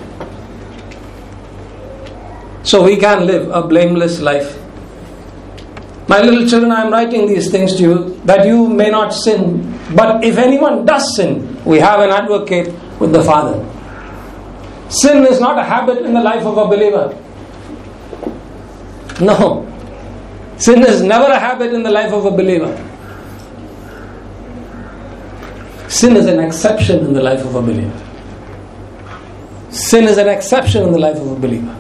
Speaker 1: So we can live a blameless life. My little children, I am writing these things to you that you may not sin. But if anyone does sin, we have an advocate with the Father. Sin is not a habit in the life of a believer. No. Sin is never a habit in the life of a believer. Sin is an exception in the life of a believer. Sin is an exception in the life of a believer.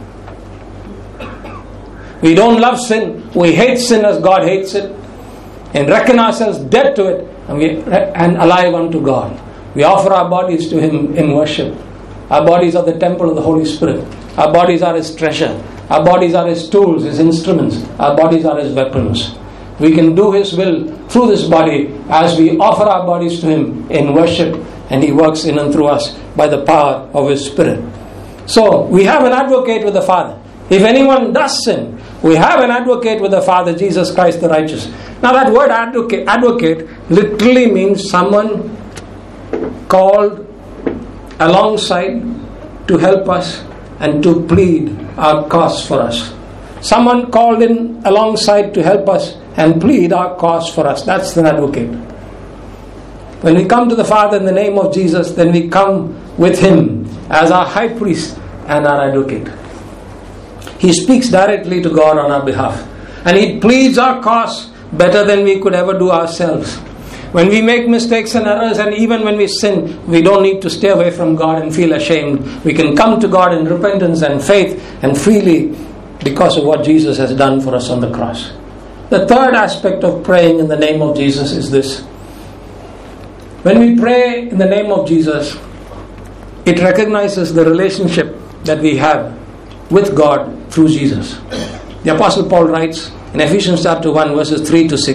Speaker 1: We don't love sin. We hate sin as God hates it, and reckon ourselves dead to it and alive unto God. We offer our bodies to Him in worship. Our bodies are the temple of the Holy Spirit. Our bodies are His treasure. Our bodies are His tools, His instruments. Our bodies are His weapons. We can do His will through this body as we offer our bodies to Him in worship, and He works in and through us by the power of His Spirit. So, we have an advocate with the Father. If anyone does sin, we have an advocate with the Father, Jesus Christ the righteous. Now that word advocate literally means someone called alongside to help us and to plead our cause for us. Someone called in alongside to help us and plead our cause for us. That's an advocate. When we come to the Father in the name of Jesus, then we come with Him as our high priest and our advocate. He speaks directly to God on our behalf. And He pleads our cause better than we could ever do ourselves. When we make mistakes and errors, and even when we sin, we don't need to stay away from God and feel ashamed. We can come to God in repentance and faith and freely because of what Jesus has done for us on the cross. The third aspect of praying in the name of Jesus is this. When we pray in the name of Jesus, it recognizes the relationship that we have with God through Jesus. The Apostle Paul writes in Ephesians chapter 1 verses 3 to 6,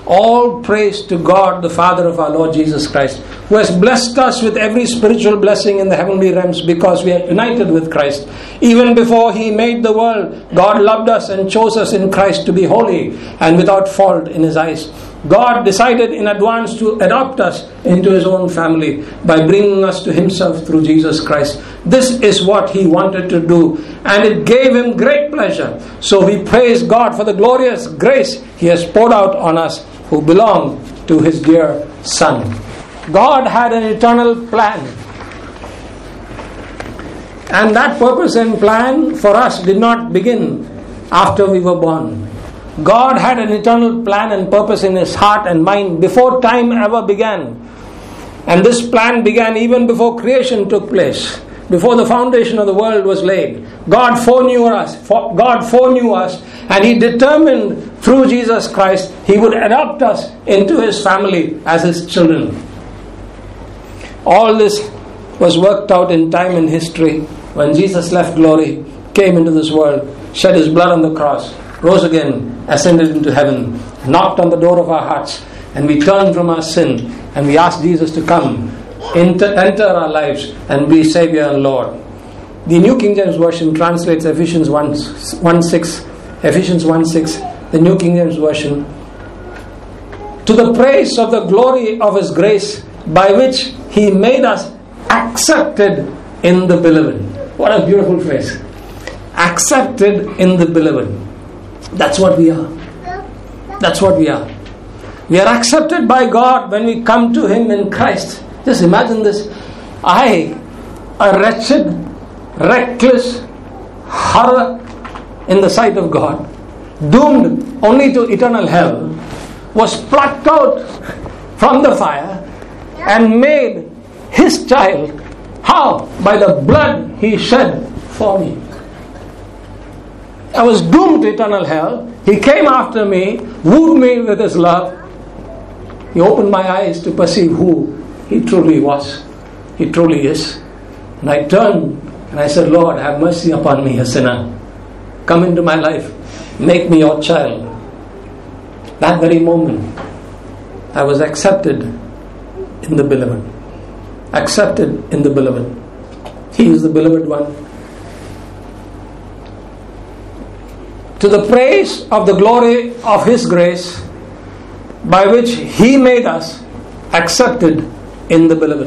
Speaker 1: All praise to God, the Father of our Lord Jesus Christ, who has blessed us with every spiritual blessing in the heavenly realms because we are united with Christ. Even before He made the world, God loved us and chose us in Christ to be holy and without fault in His eyes. God decided in advance to adopt us into His own family by bringing us to Himself through Jesus Christ. This is what He wanted to do, and it gave Him great pleasure. So we praise God for the glorious grace He has poured out on us who belong to His dear Son. God had an eternal plan, and that purpose and plan for us did not begin after we were born. God had an eternal plan and purpose in His heart and mind before time ever began. And this plan began even before creation took place, before the foundation of the world was laid. God foreknew us, and He determined through Jesus Christ He would adopt us into His family as His children. All this was worked out in time and history when Jesus left glory, came into this world, shed His blood on the cross, rose again, ascended into heaven, knocked on the door of our hearts, and we turned from our sin and we asked Jesus to come, enter our lives and be Savior and Lord. The New King James Version translates Ephesians 1:6. Ephesians 1:6, the New King James Version. To the praise of the glory of His grace, by which He made us accepted in the beloved. What a beautiful phrase. Accepted in the beloved. That's what we are. That's what we are. We are accepted by God when we come to Him in Christ. Just imagine this. I, a wretched, reckless horror in the sight of God, doomed only to eternal hell, was plucked out from the fire and made His child. How? By the blood He shed for me. I was doomed to eternal hell. He came after me, wooed me with His love. He opened my eyes to perceive who He truly was. He truly is. And I turned and I said, Lord, have mercy upon me, a sinner. Come into my life. Make me your child. That very moment, I was accepted in the beloved. Accepted in the beloved. He is the beloved one. To the praise of the glory of His grace, by which He made us accepted in the beloved.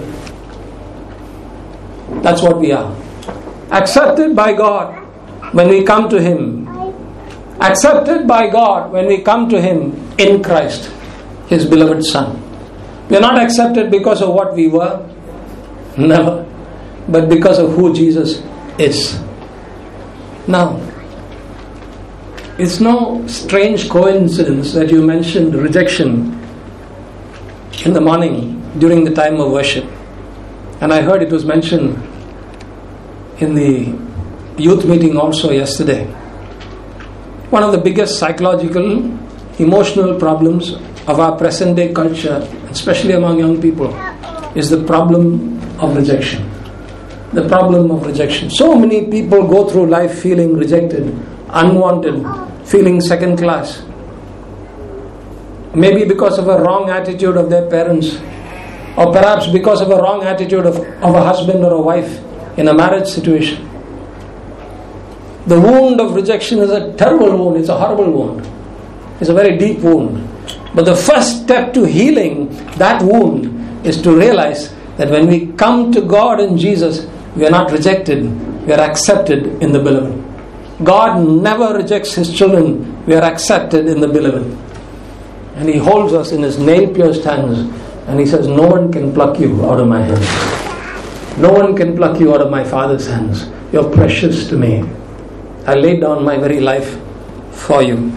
Speaker 1: That's what we are. Accepted by God when we come to Him. Accepted by God when we come to Him in Christ, His beloved Son. We are not accepted because of what we were. Never. But because of who Jesus is. Now, it's no strange coincidence that you mentioned rejection in the morning during the time of worship. And I heard it was mentioned in the youth meeting also yesterday. One of the biggest psychological, emotional problems of our present day culture, especially among young people, is the problem of rejection. The problem of rejection. So many people go through life feeling rejected, unwanted, feeling second class. Maybe because of a wrong attitude of their parents, or perhaps because of a wrong attitude of a husband or a wife in a marriage situation. The wound of rejection is a terrible wound. It's a horrible wound. It's a very deep wound. But the first step to healing that wound is to realize that when we come to God in Jesus, we are not rejected, we are accepted in the beloved. God never rejects His children. We are accepted in the beloved. And He holds us in His nail-pierced hands. And He says, no one can pluck you out of my hands. No one can pluck you out of my Father's hands. You're precious to me. I laid down my very life for you.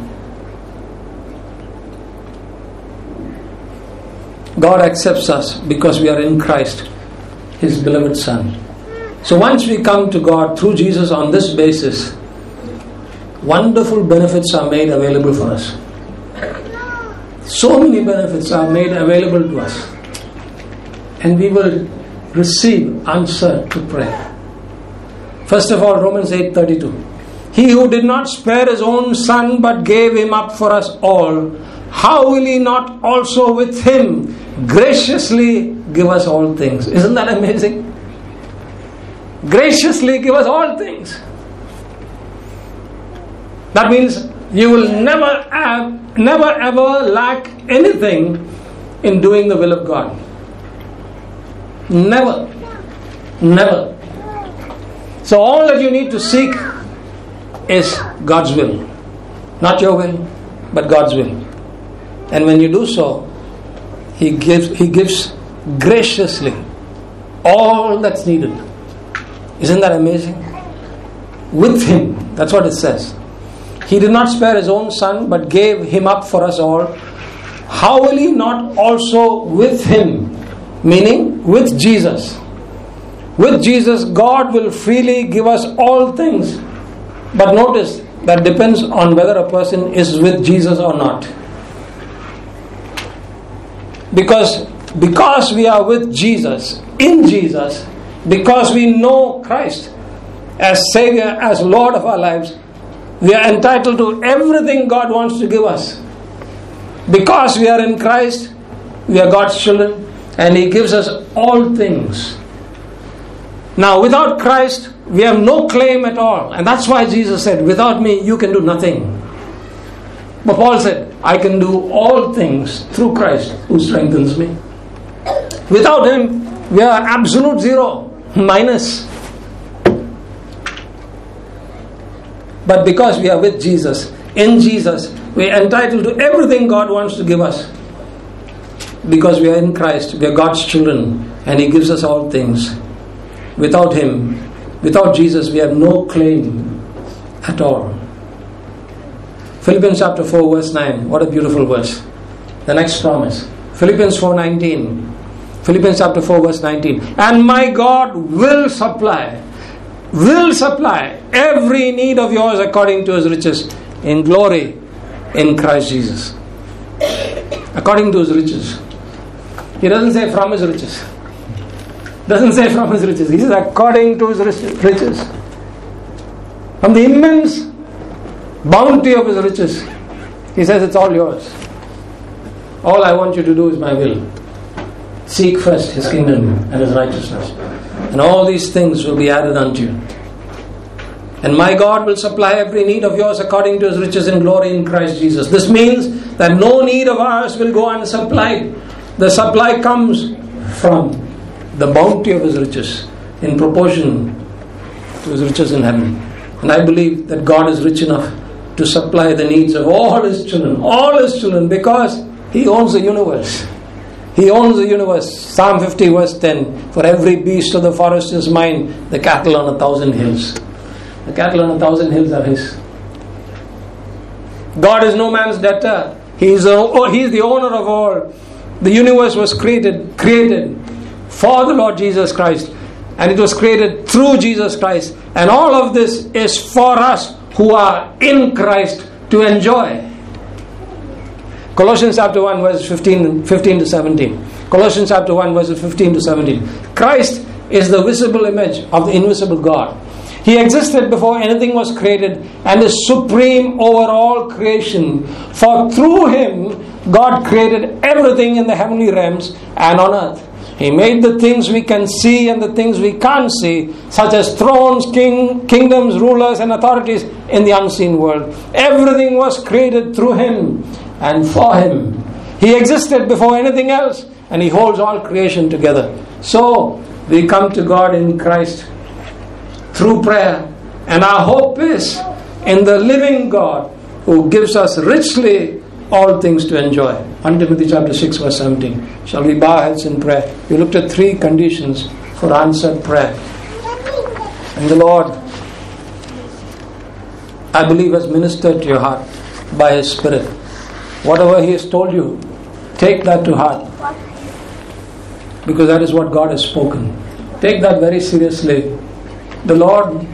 Speaker 1: God accepts us because we are in Christ, His beloved Son. So once we come to God through Jesus on this basis, wonderful benefits are made available for us. So many benefits are made available to us. And we will receive answer to prayer. First of all, Romans 8:32. He who did not spare His own Son but gave Him up for us all, how will He not also with Him graciously give us all things? Isn't that amazing? Graciously give us all things. That means you will never ever lack anything in doing the will of God. Never. Never. So all that you need to seek is God's will. Not your will, but God's will. And when you do so, He gives graciously all that's needed. Isn't that amazing? With Him. That's what it says. He did not spare His own Son, but gave Him up for us all. How will He not also with Him, meaning with Jesus? With Jesus, God will freely give us all things. But notice, that depends on whether a person is with Jesus or not. Because we are with Jesus, in Jesus, because we know Christ as Savior, as Lord of our lives, we are entitled to everything God wants to give us. Because we are in Christ, we are God's children, and He gives us all things. Now, without Christ, we have no claim at all. And that's why Jesus said, without me, you can do nothing. But Paul said, I can do all things through Christ who strengthens me. Without Him, we are absolute zero, minus. But because we are with Jesus, in Jesus, we are entitled to everything God wants to give us. Because we are in Christ, we are God's children, and He gives us all things. Without Him, without Jesus, we have no claim at all. Philippians chapter 4 verse 9. What a beautiful verse. The next promise. Philippians 4:19. Philippians chapter 4 verse 19. And my God will supply every need of yours according to His riches in glory in Christ Jesus. According to His riches. He doesn't say from His riches. Doesn't say from His riches. He says according to His riches. From the immense bounty of His riches. He says it's all yours. All I want you to do is my will. Seek first His kingdom and His righteousness, and all these things will be added unto you. And my God will supply every need of yours according to His riches in glory in Christ Jesus. This means that no need of ours will go unsupplied. The supply comes from the bounty of His riches in proportion to His riches in heaven. And I believe that God is rich enough to supply the needs of all His children, because He owns the universe. He owns the universe. Psalm 50 verse 10. For every beast of the forest is mine, the cattle on 1,000 hills. The cattle on 1,000 hills are His. God is no man's debtor. He is the owner of all. The universe was created for the Lord Jesus Christ, and it was created through Jesus Christ, and all of this is for us who are in Christ to enjoy. Colossians chapter 1 verse 15 to 17. Colossians chapter 1 verses 15 to 17. Christ is the visible image of the invisible God. He existed before anything was created and is supreme over all creation. For through Him, God created everything in the heavenly realms and on earth. He made the things we can see and the things we can't see, such as thrones, kingdoms, rulers and authorities in the unseen world. Everything was created through Him and for Him. He existed before anything else, and He holds all creation together. So, we come to God in Christ through prayer, and our hope is in the living God who gives us richly all things to enjoy. 1 Timothy chapter 6 verse 17. Shall we bow our heads in prayer? We looked at 3 conditions for answered prayer. And the Lord, I believe, has ministered to your heart by His Spirit. Whatever He has told you, take that to heart, because that is what God has spoken. Take that very seriously. The Lord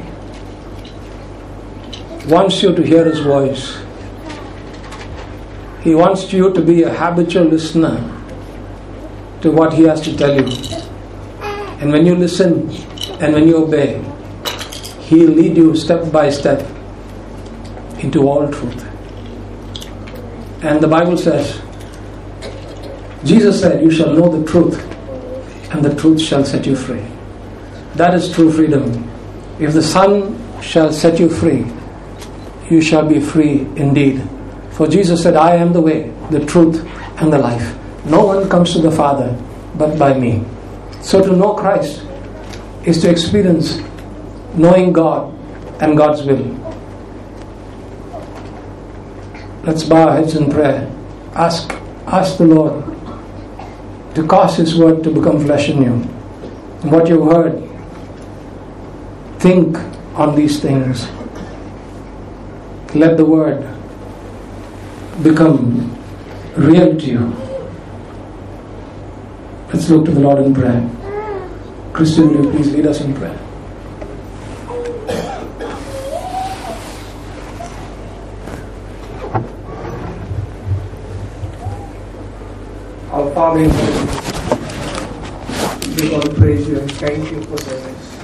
Speaker 1: wants you to hear His voice. He wants you to be a habitual listener to what He has to tell you. And when you listen and when you obey, He will lead you step by step into all truth. And the Bible says, Jesus said, you shall know the truth, and the truth shall set you free. That is true freedom. If the Son shall set you free, you shall be free indeed. For Jesus said, I am the way, the truth, and the life. No one comes to the Father but by me. So to know Christ is to experience knowing God and God's will. Let's bow our heads in prayer. Ask the Lord to cause His word to become flesh in you. And what you've heard, think on these things. Let the word become real to you. Let's look to the Lord in prayer. Christian, will you please lead us in prayer?
Speaker 2: Our Father in heaven, we want to praise you and thank you for this